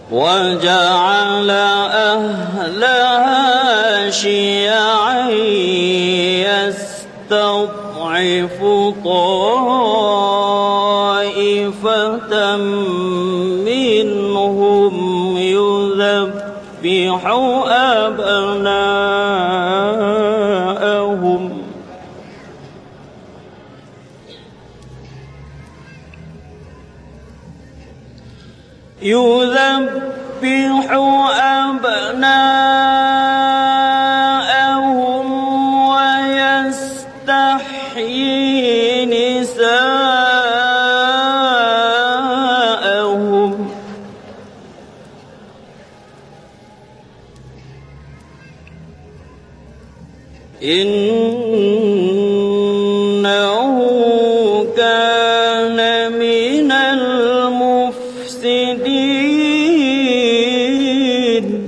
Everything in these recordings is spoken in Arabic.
وجعل أهلها شيعا يستضعف طائفة منهم يذبح أبناءهم ويستحيي نساءهم إنه كان من المفسدين.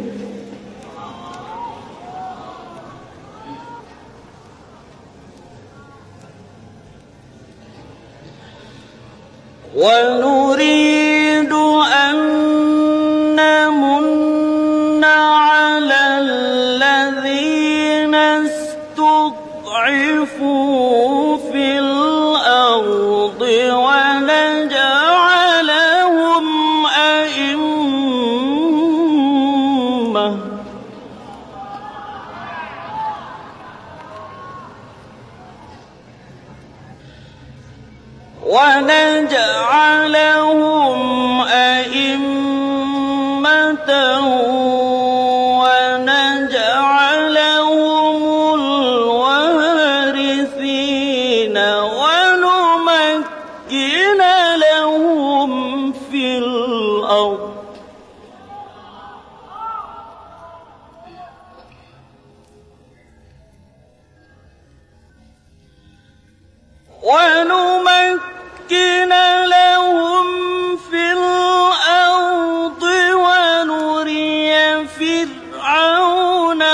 ونريد أن نمن على الذين استضعفوا في الأرض ونجعلهم أئمة ونجعلهم الوارثين ونمكن لهم في الأرض ونري فرعون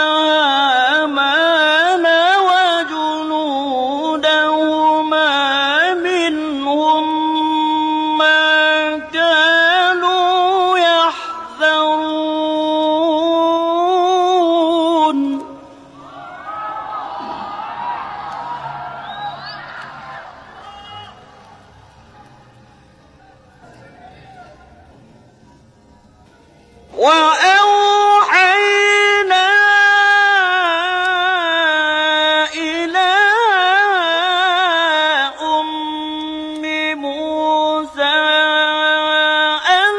وهامان وجنودهما منهم ما كانوا يحذرون. وأوحينا إلى أم موسى أن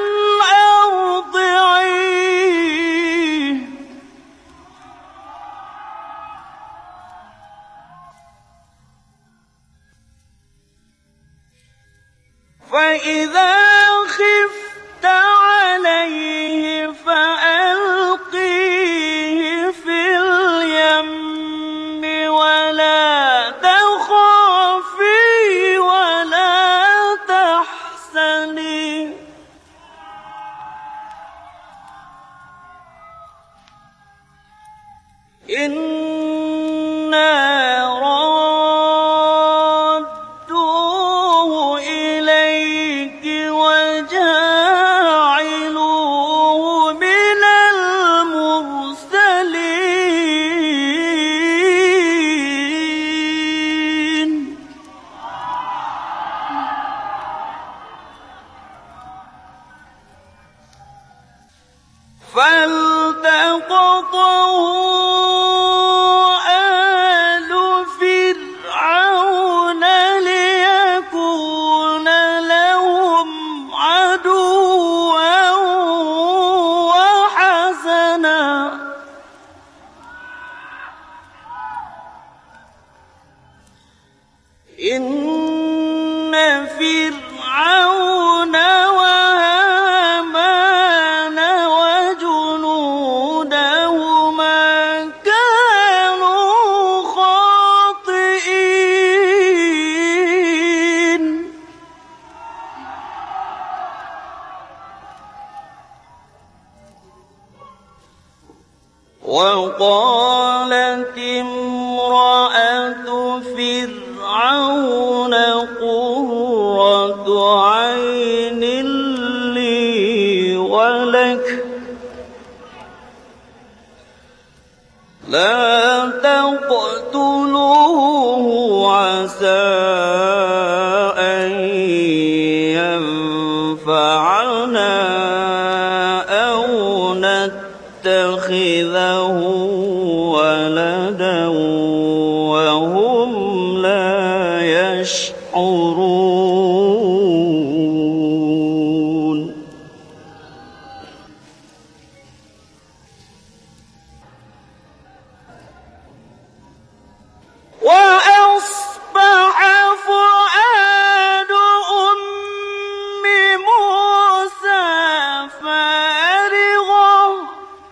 أرضعيه فإذا خفت عليه فألقيه في اليم ولا تخافي ولا تحزني إنا رادوه إليك وجاعلوه من المرسلين. فالتقطه آل فرعون ليكون لهم عدوا وحزنا إن فرعون وهامان وجنودهما كانوا خاطئين. وقالت امرأة فرعون قرة عين لي ولك عَسَىٰ أَن يَنفَعَنَا أَوْ نَتَّخِذَهُ وَلَدًا وَهُمْ لَا يَشْعُرُونَ وَأَصْبَحَ فُؤَادُ أُمِّ مُوسَىٰ فَارِغًا ۖ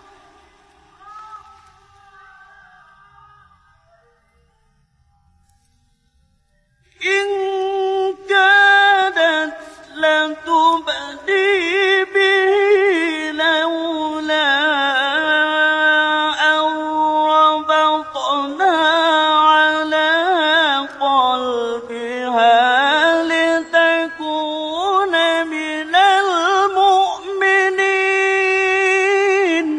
إِن كَادَتْ لَتُبْدِي بِهِ لَوْلَا أَن رَّبَطْنَا عَلَىٰ قَلْبِهَا لِتَكُونَ مِنَ الْمُؤْمِنِينَ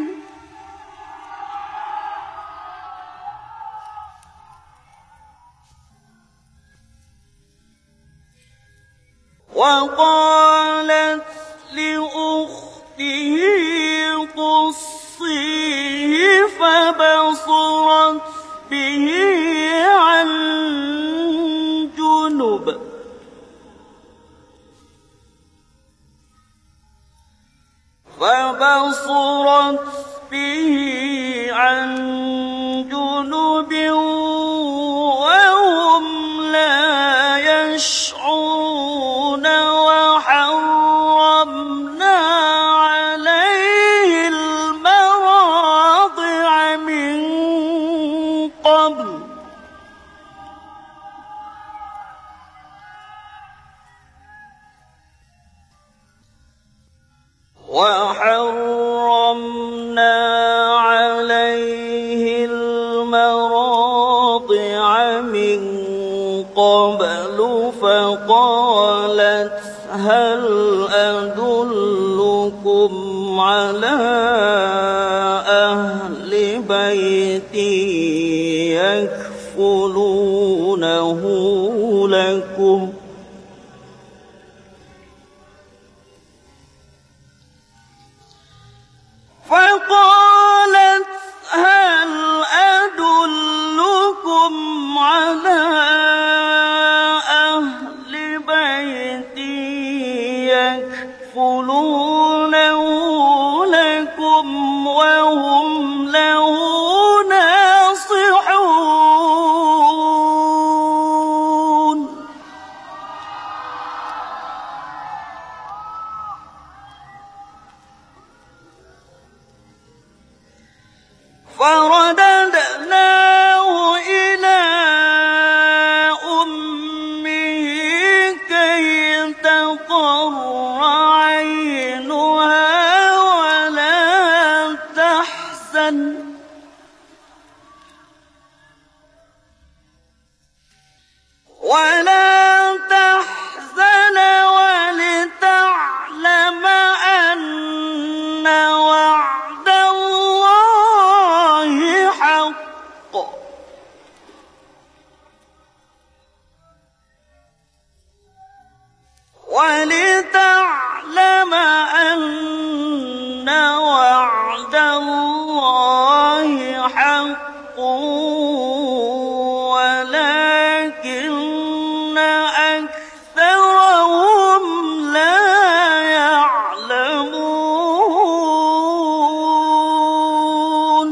وَقَالَتْ لِأُخْتِهِ قُصِّيهِ فَبَصُرَتْ بِهِ عَن جُنُبٍ وَهُمْ لَا يَشْعُرُونَ وَحَرَّمْنَا عَلَيْهِ الْمَرَاضِعَ مِن قَبْلُ فقالت هل أدلكم على أهل بيت يكفلونه لكم فقالت هل أدلكم على أهل بيت يكفلونه لكم وهم له ناصحون فرددناه إلى أمه كي تقر عينها ولا تحزن ولتعلم أن وعد الله حق ولتعلم أن وعد الله حق ولكن أكثرهم لا يعلمون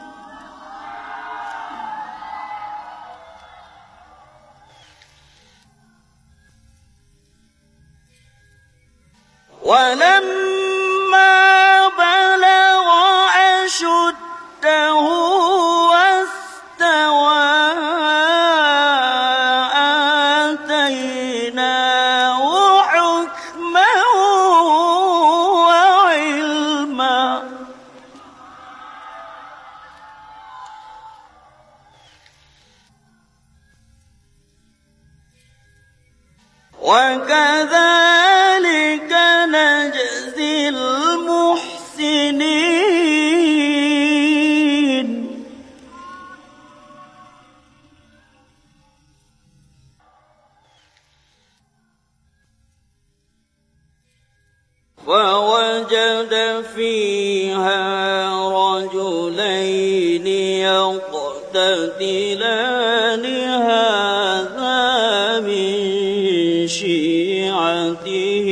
ولما بلغ أشده واستوى آتيناه حكما وعلما وكذلك نجزي المحسنين ووجد فيها رجلين يقتتلان هذا من شيعته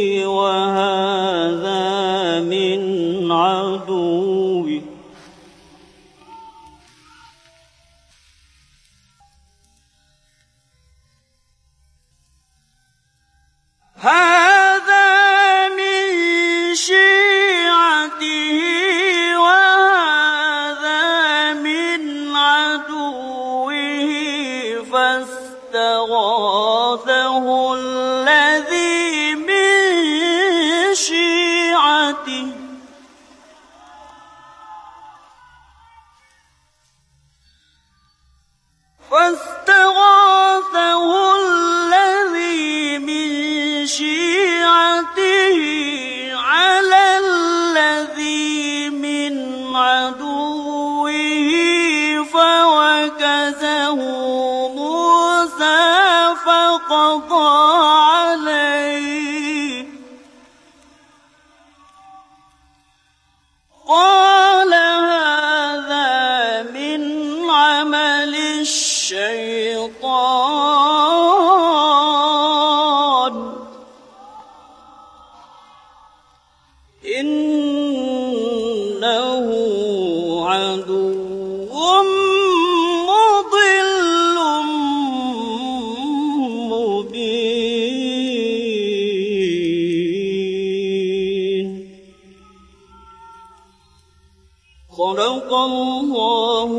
وهذا من عدوه فاستغاثه الذي من شيعته على الذي من عدوه فوكزه فقضى عليه قال هذا من عمل الشيطان إنه عدو صدق الله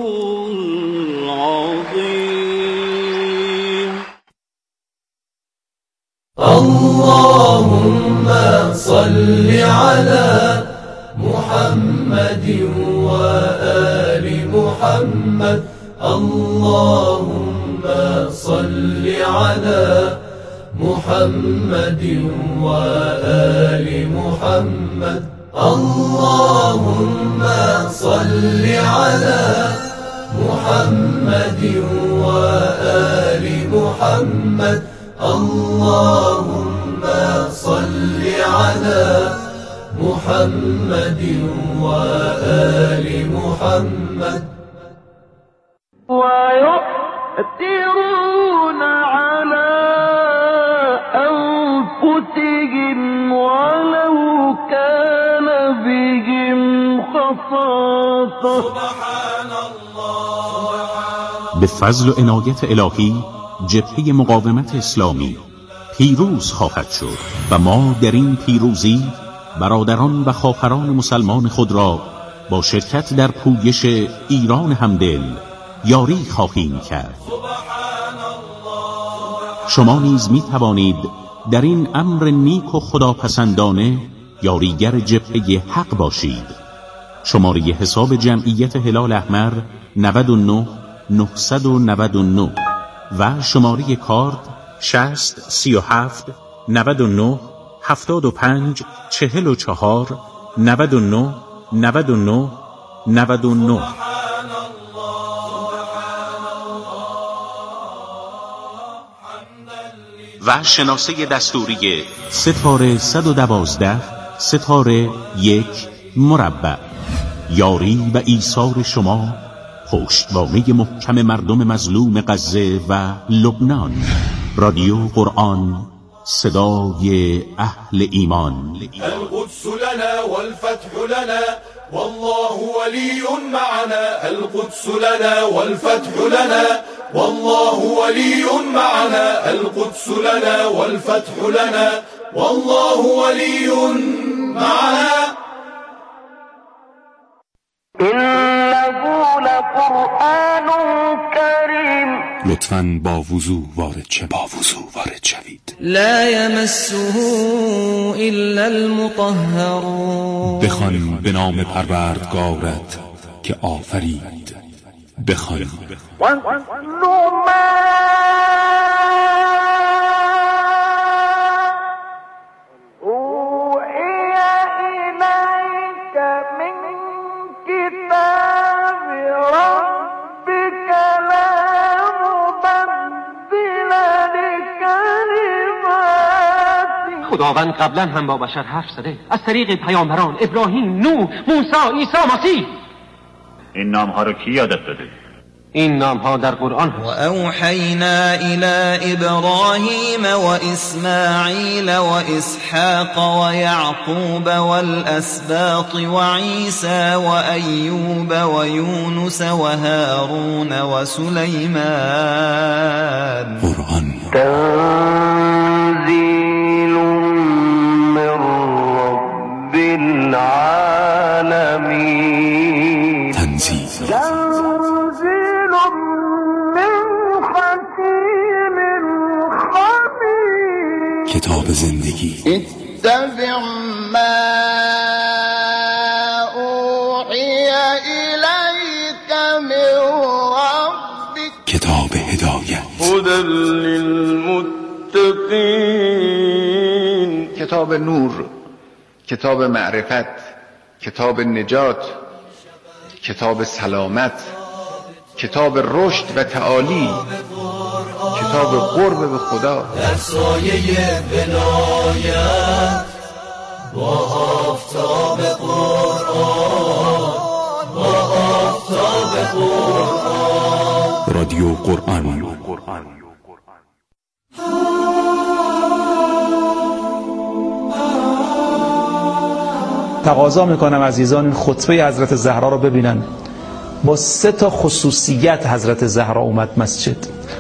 العظيم. اللهم صل على محمد وآل محمد. اللهم صل على محمد وآل محمد. اللهم صل على محمد وآل محمد. اللهم صل على محمد وآل محمد. ويؤثرون على أنفسهم ولو كان بهم خصاصة. سبحان الله. به فضل و عنایت الهی جبهه مقاومت اسلامی پیروز خواهد شد و ما در این پیروزی برادران و خواهران مسلمان خود را با شرکت در پویش ایران همدل یاری خواهیم کرد. شما نیز می توانید در این امر نیک و خداپسندانه یاریگر جبهه حق باشید. شماره حساب جمعیت هلال احمر 99 999 و شماره کارت 60 37 99 75 44 99 99 99. و شناسه دستوری ستاره 112 ستاره 1 مربع. یاری و ایثار شما پشتوانه محکم مردم مظلوم غزه و لبنان. رادیو قرآن، صدای اهل ایمان. القدس لنا والفتح لنا والله ولي معنا. القدس لنا والفتح لنا والله ولي معنا. القدس لنا والفتح لنا والله ولي معنا. إنه لقرآن كريم. لطفاً با وضو وارد شوید. لا يمسه إلا المطهرون. بخوان به نام پروردگارت که آفرید. بخوان. خداوند قبلا هم با بشر حرف زده از طریق پیامبران ابراهیم، نوح، موسی، عیسی مسیح. این نامها رو کی یادت داده؟ این نامها در قرآن هست. و اوحینا الی ابراهیم و اسماعیل و اسحاق و یعقوب والاسباط و عیسی و ایوب و یونس و هارون و سلیمان. قرآن تنزیل من رب العالمین. تنزیل کتاب زندگی. اتبع ما اوحی الیک من ربک. کتاب هدایت. هدی للمتقین. کتاب نور، کتاب معرفت، کتاب نجات، کتاب سلامت، کتاب رشد و تعالی، کتاب قرب به خدا. در سایه ولایت با آفتاب قرآن، با آفتاب قرآن. رادیو قرآن. تقاضا میکنم عزیزان این خطبه حضرت زهرا رو ببینن. با 3 خصوصیت حضرت زهرا اومد مسجد.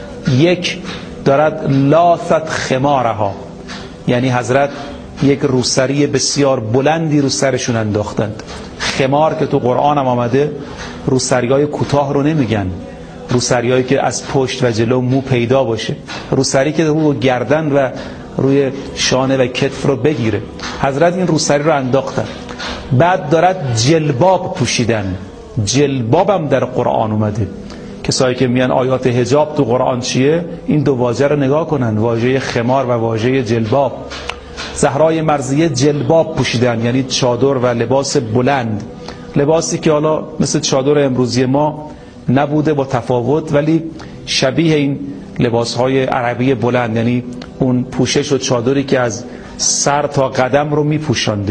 یک، دارد لاثت خمارها، یعنی حضرت یک روسری بسیار بلندی رو سرشون انداختند. خمار که تو قرآن هم آمده روسریای کوتاه رو نمیگن، روسریایی که از پشت و جلو مو پیدا باشه، روسری که روی گردن و روی شانه و کتف رو بگیره. حضرت این روسری رو انداختن. بعد دارد جلباب پوشیدن. جلباب هم در قرآن اومده. کسایی که میان آیات حجاب تو قرآن چیه، این 2 واژه رو نگاه کنن، واژه خمار و واژه جلباب. زهرای مرضیه جلباب پوشیدن، یعنی چادر و لباس بلند، لباسی که حالا مثل چادر امروزی ما نبوده با تفاوت، ولی شبیه این لباسهای عربی بلند، یعنی اون پوشش و چادری که از سر تا قدم رو میپوشانده،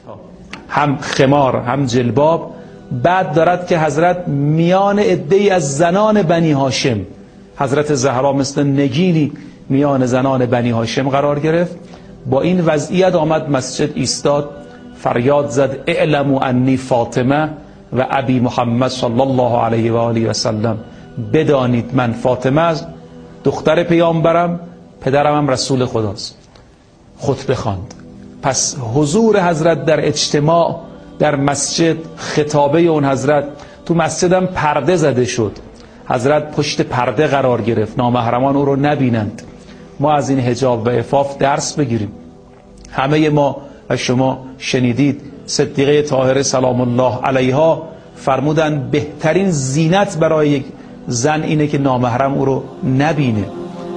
هم خمار هم جلباب. بعد دارد که حضرت میان عده‌ای از زنان بنی هاشم، حضرت زهرا مثل نگینی میان زنان بنی هاشم قرار گرفت. با این وضعیت آمد مسجد ایستاد، فریاد زد اعلموا انی فاطمه و ابی محمد صلی الله علیه و آله و سلم. بدانید من فاطمه از دختر پیامبرم، پدرم هم رسول خداست. خطبه خواند. پس حضور حضرت در اجتماع در مسجد، خطابه اون حضرت تو مسجد هم پرده زده شد. حضرت پشت پرده قرار گرفت، نامحرمان او رو نبینند. ما از این حجاب و عفاف درس بگیریم. همه ما و شما شنیدید صدیقه طاهره سلام الله علیها فرمودن بهترین زینت برای یک زن اینه که نامحرم او رو نبینه.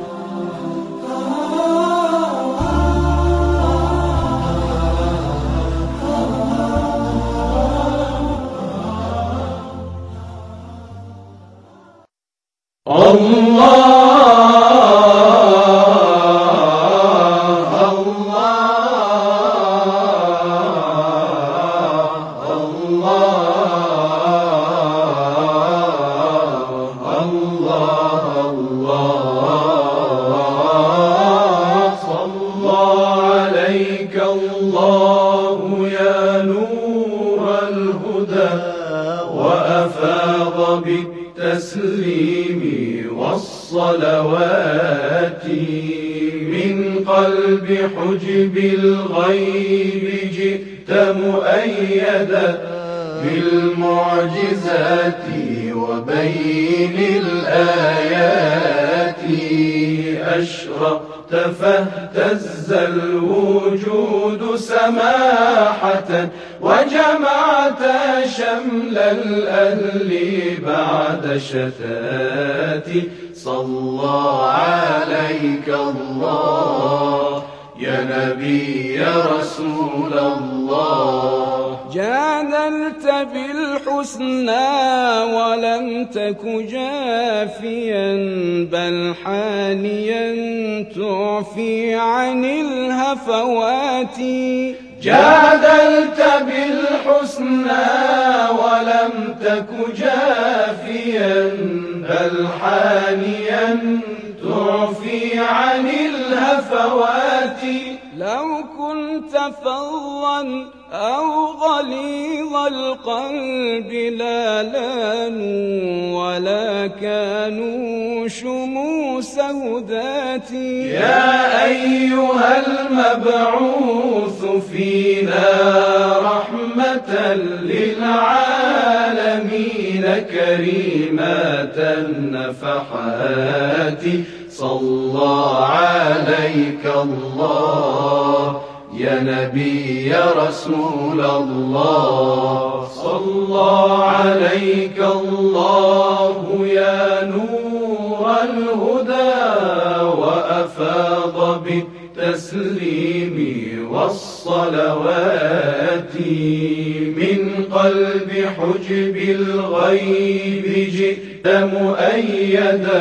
بالتسليم والصلوات من قلب حجب الغيب جئت مؤيدا بالمعجزات وبين الآيات أشرقت فاهتز الوجود سماحة وجمعت شمل الأهل بعد شتات صلى عليك الله يا نبي يا رسول الله. جادلت بالحسنى ولم تك جافيا بل حانيا تعفي عن الهفوات. جادلت بالحسنى ولم تك جافيا بل حانيا تعفي عن الهفوات. لو كنت فظا أو غليظ القلب لا لانوا ولا كانوا شموس هداتي. يا أيها المبعوث فينا رحمة للعالمين كريمة النفحات. صلى عليك الله يا نبي يا رسول الله. صلى عليك الله يا نور الهدى وأفاض بالتسليم والصلوات. من قلب حجب الغيب جئت مؤيدا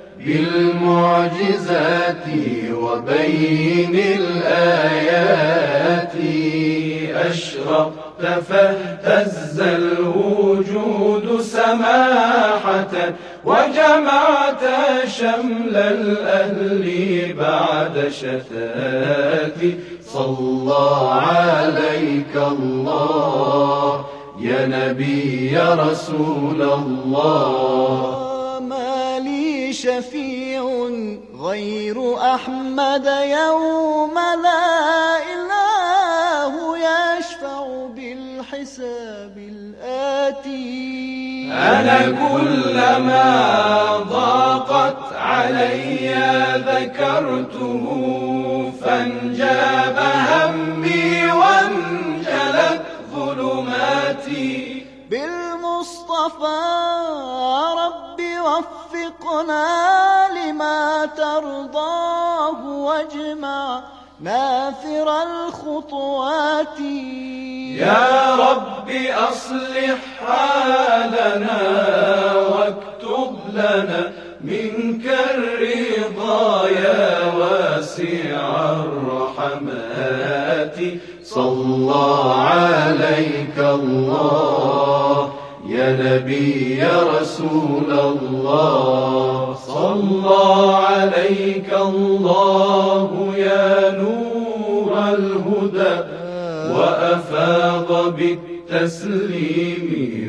بالمعجزات وبين الآيات. أشرقت فاهتز الوجود سماحة وجمعت شمل الأهل بعد شتات. صلى عليك الله يا نبي يا رسول الله. ما لي شفيع غير أحمد يوم لا إله يشفع بالحساب الآتي. أنا كلما ضاقت علي ذكرته فانجاب همي وانجلت ظلماتي. بالمصطفى رب وفقنا لما ترضاه واجمع ناثر الخطوات. يا رب أصلح حالنا واكتب لنا منك الرضا يا واسع الرحمات. صلى عليك الله يا نبي يا رسول الله. صلى عليك الله يا نور الهدى وأفاض بالتسليم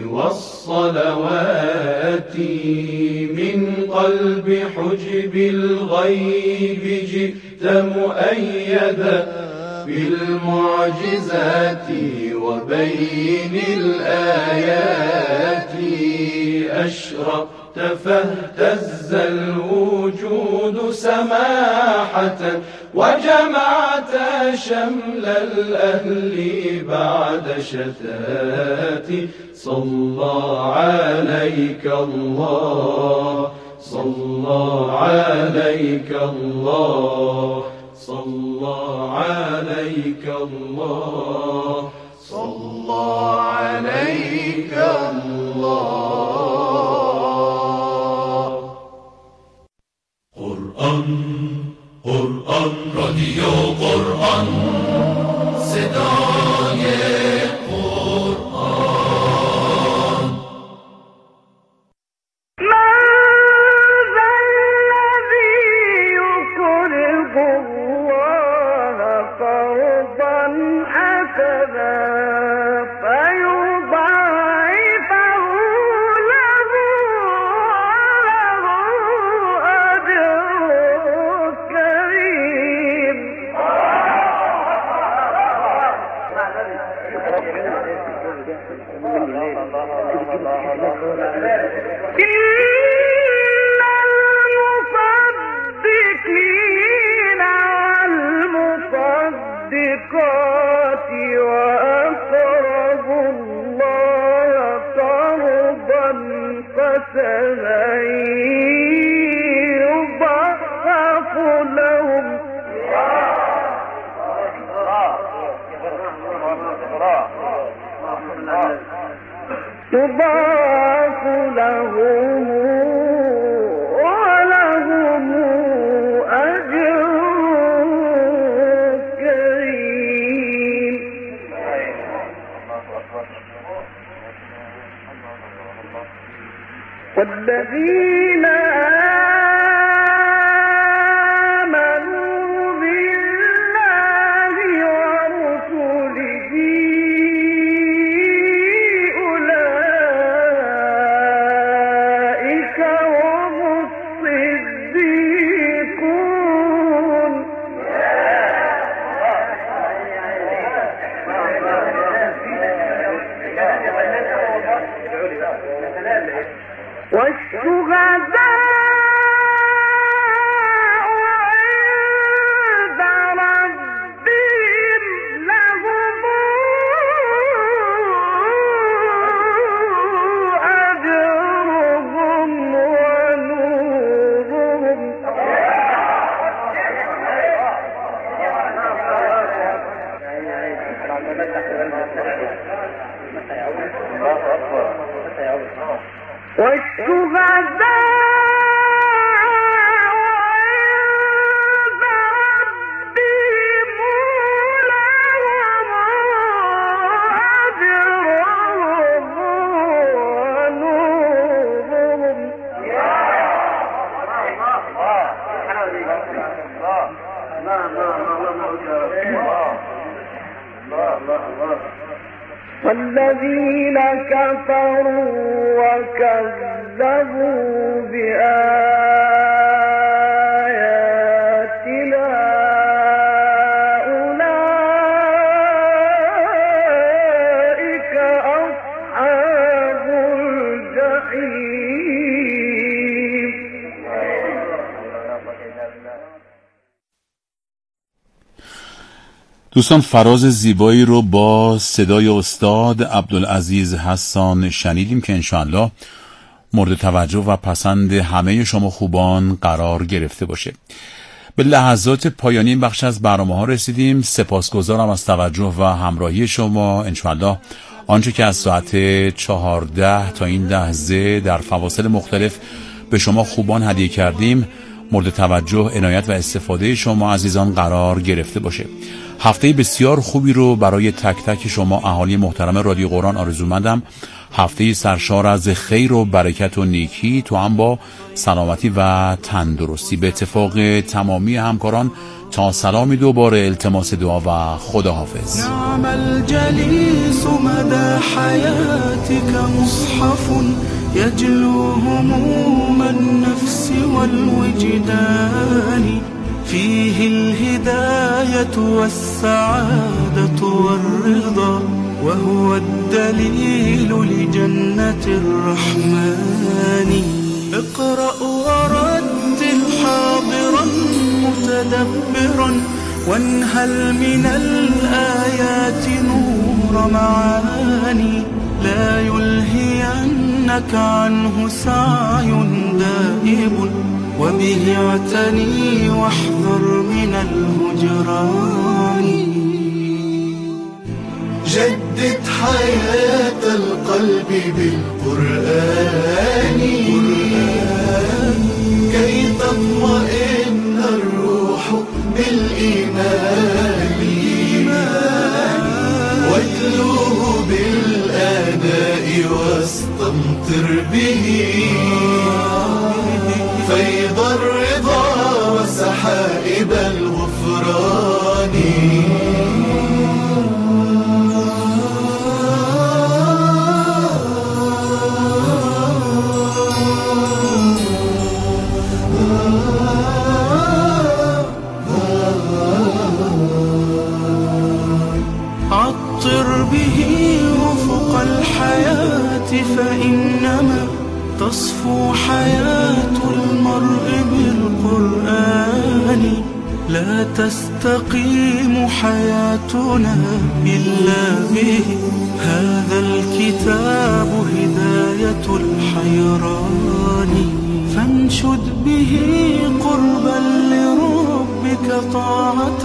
والصلوات. من قلب حجب الغيب جئت مؤيدا بالمعجزات وبين الآيات. أشرقت فاهتز الوجود سماحة وجمعت شمل الأهل بعد شتات. صلى عليك الله صلى عليك الله صلى عليك الله صلى عليك الله. قرآن قرآن رادیو قرآن صدای قرآن. إن المصدقين يضاعف لهم ولهم أجر كريم. والذين والذين كفروا وكذبوا بآياتنا أولئك أصحاب الجحيم. دوستان، فراز زیبایی رو با صدای استاد عبدالعزیز حسان شنیدیم که انشاءالله مورد توجه و پسند همه شما خوبان قرار گرفته باشه. به لحظات پایانی این بخش از برنامه ها رسیدیم. سپاسگزارم از توجه و همراهی شما. انشاءالله آنچه که از ساعت 14 تا این لحظه در فواصل مختلف به شما خوبان هدیه کردیم مورد توجه، عنایت و استفاده شما عزیزان قرار گرفته باشه. هفته بسیار خوبی رو برای تک تک شما اهالی محترم رادیو قرآن آرزومندم. هفته سرشار از خیر و برکت و نیکی تو هم با سلامتی و تندرستی. به اتفاق تمامی همکاران تا سلامی دوباره، التماس دعا و خداحافظ. نعم الجلیس مدى حیاتك مصحف يجلو هموم النفس والوجدان فيه الهداية والسعادة والرضا وهو الدليل لجنة الرحمن. اقرأ ورتل حاضرا متدبرا وانهل من الآيات نور معاني لا يلهينك عنه سعي دائب وبه اعتني واحذر من الهجران. جدد حياة القلب بالقرآن كي تطمئن الروح بالإيمان واتلوه بالآناء واستمطر به فيض الرضا وسحائب الغفران. عطر به أفق الحياة فإنما تصفو حياة المرء بالقرآن. لا تستقيم حياتنا إلا به هذا الكتاب هداية الحيران. فانشد به قربا لربك طاعة